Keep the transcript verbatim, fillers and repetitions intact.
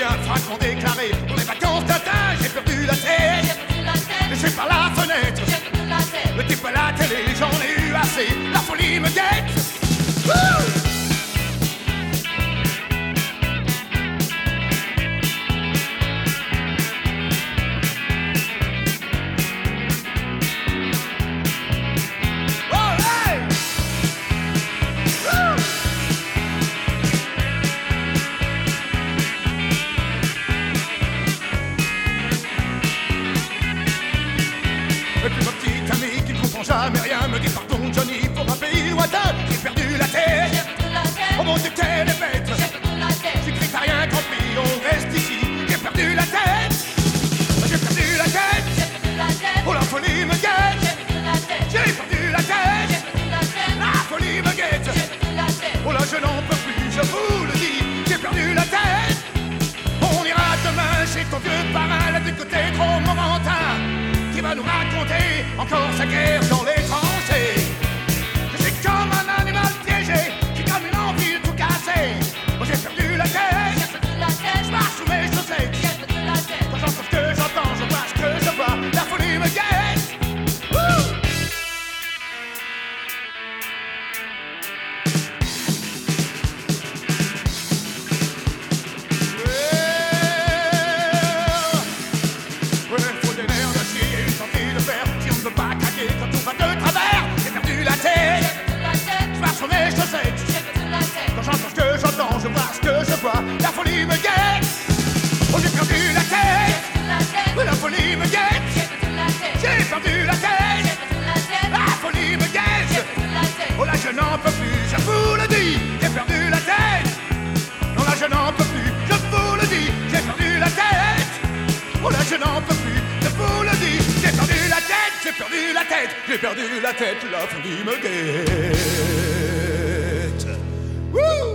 bien fracon déclaré. Pour les vacances d'Atin, j'ai perdu la tête. Je suis par la fenêtre. Le type à la télé, j'en ai eu assez. La folie me guette. Wouh! Et puis ma petite amie qui ne comprend jamais rien me dit pardon Johnny pour un pays lointain. J'ai perdu la tête. Oh mon Dieu qu'elle est bête. J'ai cru que t'as rien compris, on reste ici. J'ai perdu la tête. J'ai perdu la tête. Oh la folie me guette. J'ai perdu la tête. La folie me guette. Oh là je n'en peux plus, je vous le dis. J'ai perdu la tête. On ira demain chez ton vieux parrain, là du côté trop momentin, qui va nous raconter encore sa guerre dans les tranchées. Je suis comme un animal piégé, qui comme une envie de tout casser. Moi j'ai perdu la tête, je marche sous mes chaussettes. Quand j'entends ce que j'entends, je vois ce que je vois, la folie me guette. Wouh! Quand j'entends ce que j'entends, je vois ce que je vois, la folie me guette. Oh j'ai perdu la tête. La folie me guette. J'ai perdu la tête. La folie me guette. Oh là je n'en peux plus, je vous le dis, j'ai perdu la tête. Non là je n'en peux plus, je vous le dis, j'ai perdu la tête. Oh là je n'en peux plus, je vous le dis, j'ai perdu la tête, j'ai perdu la tête, j'ai perdu la tête, la folie me guette. Woo!